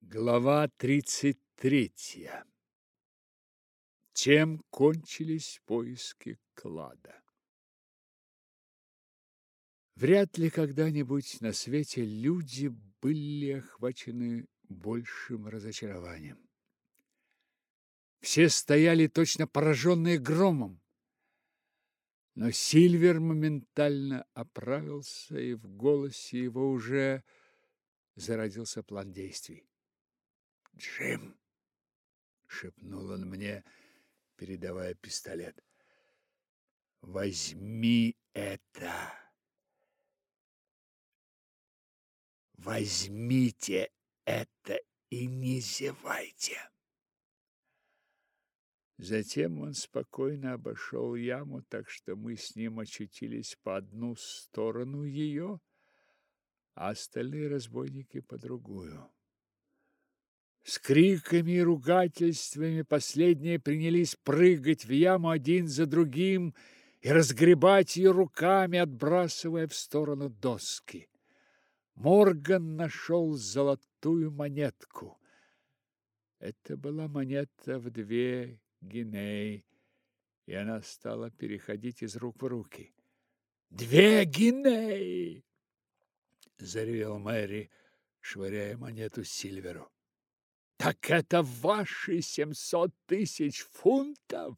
Глава 33. Чем кончились поиски клада? Вряд ли когда-нибудь на свете люди были охвачены большим разочарованием. Все стояли точно пораженные громом, но Сильвер моментально оправился, и в голосе его уже зародился план действий. «Джим!» — шепнул он мне, передавая пистолет. Возьми это. Возьмите это и не зевайте. Затем он спокойно обошел яму, так что мы с ним очутились по одну сторону ее, а остальные разбойники по другую. С криками и ругательствами последние принялись прыгать в яму один за другим и разгребать ее руками, отбрасывая в сторону доски. Морган нашел золотую монетку. Это была монета в 2 гинеи, и она стала переходить из рук в руки. 2 гинеи! Заревел Мэри, швыряя монету Сильверу. Так это ваши 700 тысяч фунтов?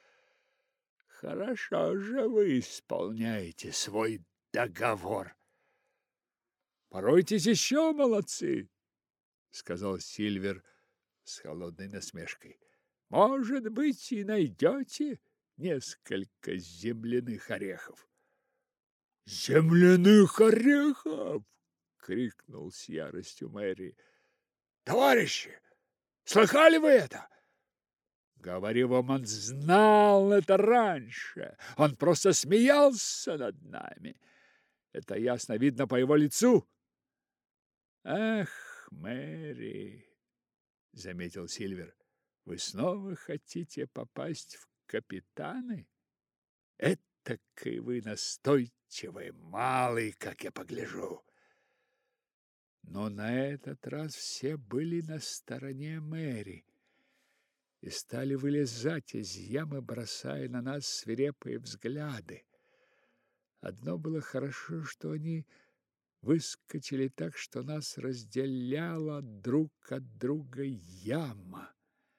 Хорошо же вы исполняете свой договор. Поройтесь еще, молодцы, сказал Сильвер с холодной насмешкой. Может быть, и найдете несколько земляных орехов. Земляных орехов! Крикнул с яростью Мэри. Товарищи, слыхали вы это? Говорю вам, он знал это раньше. Он просто смеялся над нами. Это ясно видно по его лицу. Эх, Мэри, заметил Сильвер, вы снова хотите попасть в капитаны? Этакий вы настойчивый малый, как я погляжу. Но на этот раз все были на стороне Мэри и стали вылезать из ямы, бросая на нас свирепые взгляды. Одно было хорошо, что они выскочили так, что нас разделяла друг от друга яма.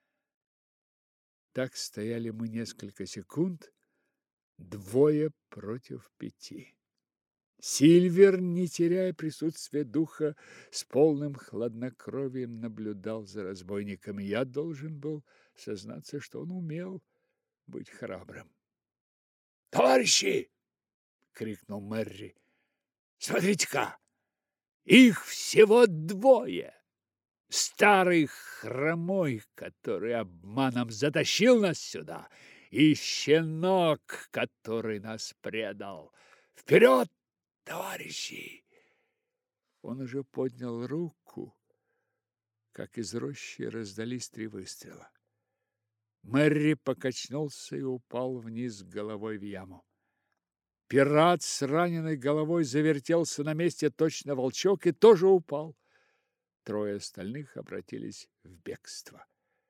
Так стояли мы несколько секунд, 2 против 5. Сильвер, не теряя присутствия духа, с полным хладнокровием наблюдал за разбойниками. Я должен был сознаться, что он умел быть храбрым. «Товарищи!» — крикнул Мэри. «Смотрите-ка! Их всего 2! Старый хромой, который обманом затащил нас сюда, и щенок, который нас предал. Вперед, товарищи!» Он уже поднял руку, как из рощи раздались 3 выстрела. Мэри покачнулся и упал вниз головой в яму. Пират с раненой головой завертелся на месте точно волчок и тоже упал. 3 остальных обратились в бегство.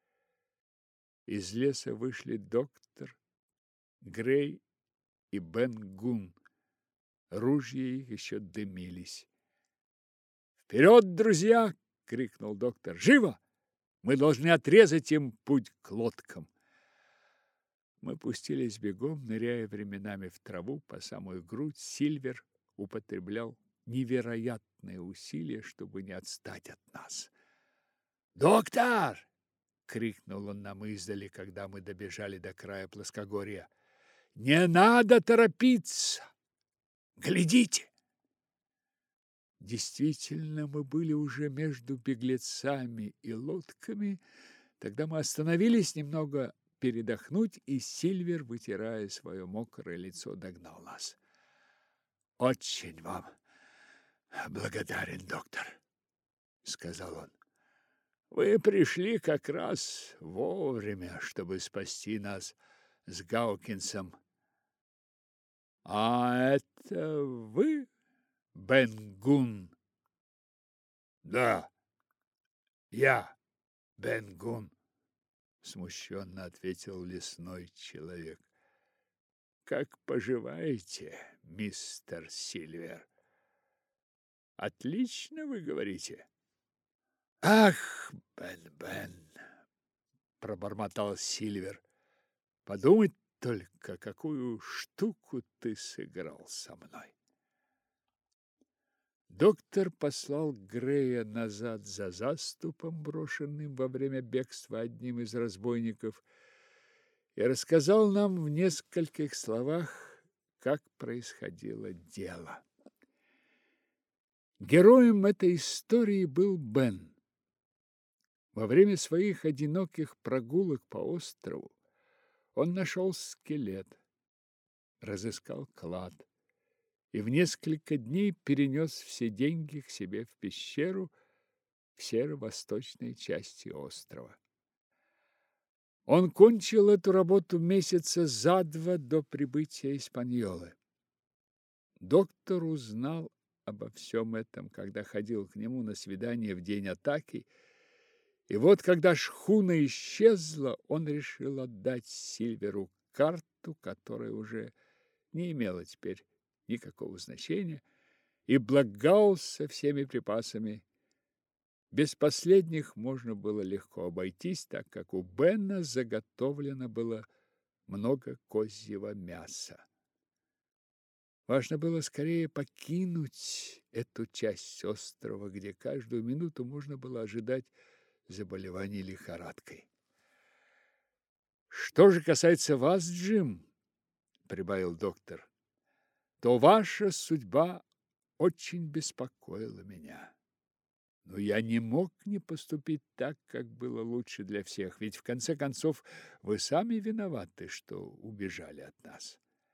Из леса вышли доктор, Грей и Бен Гун. Ружья их еще дымились. «Вперед, друзья!» — крикнул доктор. «Живо! Мы должны отрезать им путь к лодкам!» Мы пустились бегом, ныряя временами в траву по самую грудь. Сильвер употреблял невероятные усилия, чтобы не отстать от нас. «Доктор!» — крикнул он нам издали, когда мы добежали до края плоскогорья. «Не надо торопиться! Глядите!» Действительно, мы были уже между беглецами и лодками. Тогда мы остановились немного передохнуть, и Сильвер, вытирая свое мокрое лицо, догнал нас. «Очень вам благодарен, доктор», — сказал он. «Вы пришли как раз вовремя, чтобы спасти нас с Гаукинсом». «А это вы, Бен Гун?» «Да». Я, Бен Гун, смущенно ответил лесной человек. Как поживаете, мистер Сильвер? Отлично, вы говорите. Ах, Бен, пробормотал Сильвер. Подумать только, какую штуку ты сыграл со мной. Доктор послал Грея назад за заступом, брошенным во время бегства одним из разбойников, и рассказал нам в нескольких словах, как происходило дело. Героем этой истории был Бен. Во время своих одиноких прогулок по острову он нашел скелет, разыскал клад и в несколько дней перенес все деньги к себе в пещеру в северо-восточной части острова. Он кончил эту работу месяца за два до прибытия Испаньолы. Доктор узнал обо всем этом, когда ходил к нему на свидание в день атаки, и вот, когда шхуна исчезла, он решил отдать Сильверу карту, которая уже не имела теперь никакого значения, и Благаус со всеми припасами. Без последних можно было легко обойтись, так как у Бена заготовлено было много козьего мяса. Важно было скорее покинуть эту часть острова, где каждую минуту можно было ожидать заболевания лихорадкой. «Что же касается вас, Джим, — прибавил доктор, — то ваша судьба очень беспокоила меня. Но я не мог не поступить так, как было лучше для всех, ведь в конце концов вы сами виноваты, что убежали от нас.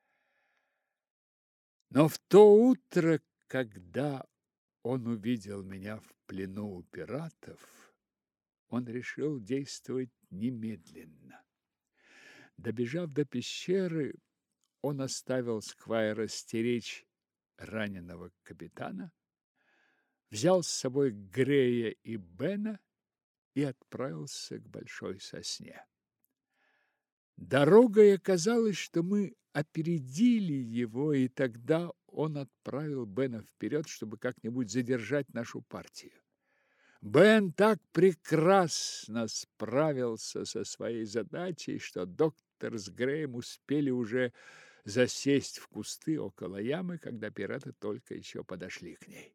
Но в то утро, когда он увидел меня в плену у пиратов, он решил действовать немедленно. Добежав до пещеры, он оставил сквайра стеречь раненого капитана, взял с собой Грея и Бена и отправился к большой сосне. Дорогой оказалось, что мы опередили его, и тогда он отправил Бена вперед, чтобы как-нибудь задержать нашу партию. Бен так прекрасно справился со своей задачей, что доктор с Греем успели уже засесть в кусты около ямы, когда пираты только еще подошли к ней.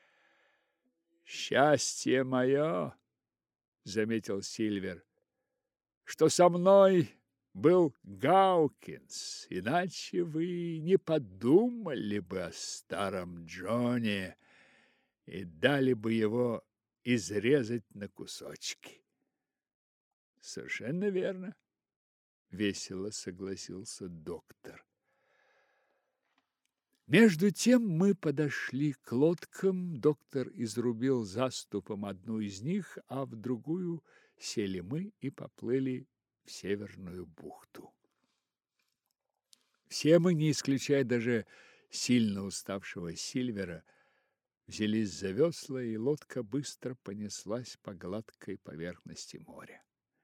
«Счастье мое, — заметил Сильвер, — что со мной был Гаукинс, иначе вы не подумали бы о старом Джоне и дали бы его изрезать на кусочки». «Совершенно верно, — весело согласился доктор. Между тем мы подошли к лодкам. Доктор изрубил заступом одну из них, а в другую сели мы и поплыли в Северную бухту. Все мы, не исключая даже сильно уставшего Сильвера, взялись за весла, и лодка быстро понеслась по гладкой поверхности моря.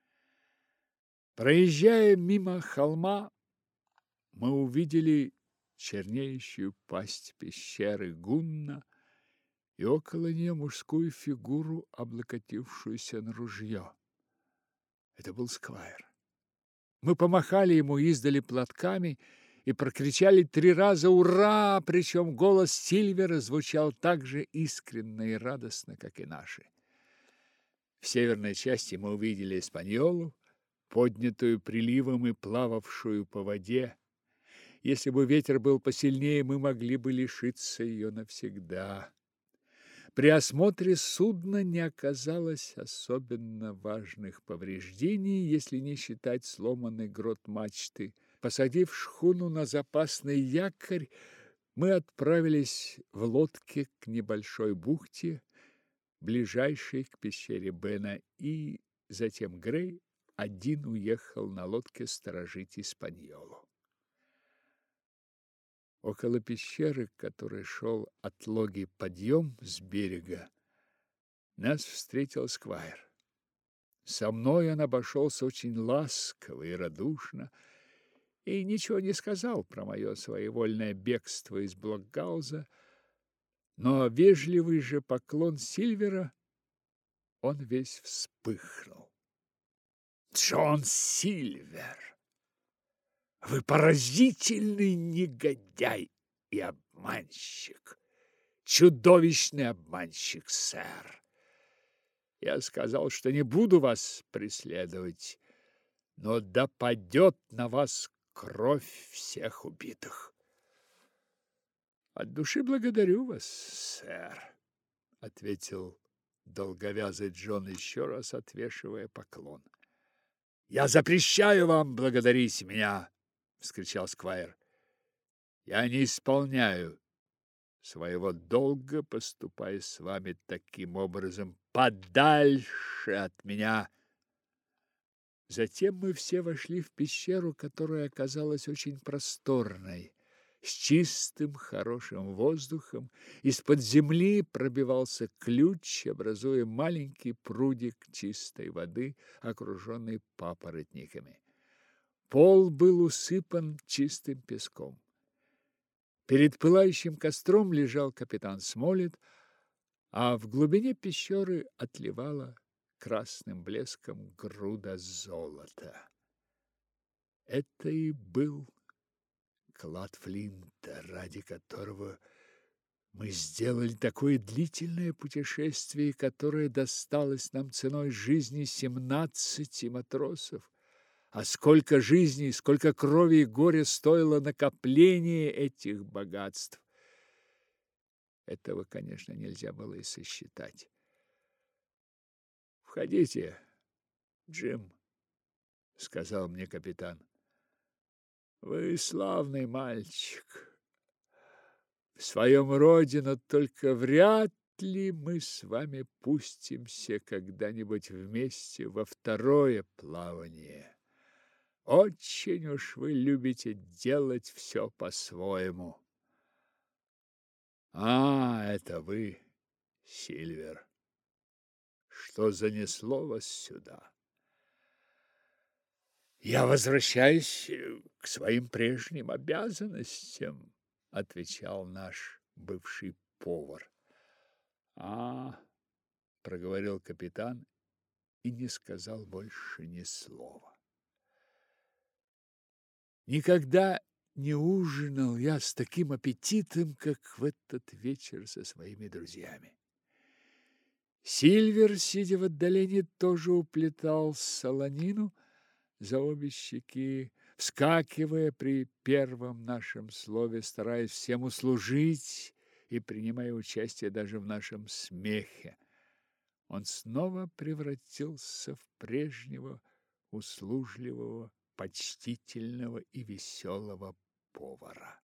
Проезжая мимо холма, мы увидели чернеющую пасть пещеры Гунна и около нее мужскую фигуру, облокотившуюся на ружье. Это был сквайр. Мы помахали ему издали платками и прокричали 3 раза «Ура!», причем голос Сильвера звучал так же искренно и радостно, как и наши. В северной части мы увидели Испаньолу, поднятую приливом и плававшую по воде. Если бы ветер был посильнее, мы могли бы лишиться ее навсегда. При осмотре судна не оказалось особенно важных повреждений, если не считать сломанный грот мачты. Посадив шхуну на запасный якорь, мы отправились в лодке к небольшой бухте, ближайшей к пещере Бена, и затем Грей один уехал на лодке сторожить Испаньолу. Около пещеры, к которой шел от логи подъем с берега, нас встретил сквайр. Со мной он обошелся очень ласково и радушно и ничего не сказал про мое своевольное бегство из Блокгауза, но вежливый же поклон Сильвера он весь вспыхнул. Джон Сильвер, вы поразительный негодяй и обманщик, чудовищный обманщик, сэр. Я сказал, что не буду вас преследовать, но да падет на вас кровь всех убитых. От души благодарю вас, сэр, ответил долговязый Джон, еще раз отвешивая поклон. Я запрещаю вам благодарить меня, вскричал сквайр. Я не исполняю своего долга, поступая с вами таким образом. Подальше от меня. Затем мы все вошли в пещеру, которая оказалась очень просторной, с чистым, хорошим воздухом. Из-под земли пробивался ключ, образуя маленький прудик чистой воды, окруженный папоротниками. Пол был усыпан чистым песком. Перед пылающим костром лежал капитан Смолет, а в глубине пещеры отливала красным блеском груда золота. Это и был клад Флинта, ради которого мы сделали такое длительное путешествие, которое досталось нам ценой жизни 17 матросов. А сколько жизней, сколько крови и горя стоило накопление этих богатств! Этого, конечно, нельзя было и сосчитать. «Входите, Джим», — сказал мне капитан. «Вы славный мальчик в своем роде, но только вряд ли мы с вами пустимся когда-нибудь вместе во второе плавание. Очень уж вы любите делать все по-своему». «А, это вы, Сильвер. Что занесло вас сюда?» «Я возвращаюсь к своим прежним обязанностям», — отвечал наш бывший повар. «А, — проговорил капитан и не сказал больше ни слова. Никогда не ужинал я с таким аппетитом, как в этот вечер со своими друзьями. Сильвер, сидя в отдалении, тоже уплетал солонину за обе щеки, вскакивая при первом нашем слове, стараясь всем услужить и принимая участие даже в нашем смехе. Он снова превратился в прежнего услужливого, почтительного и веселого повара.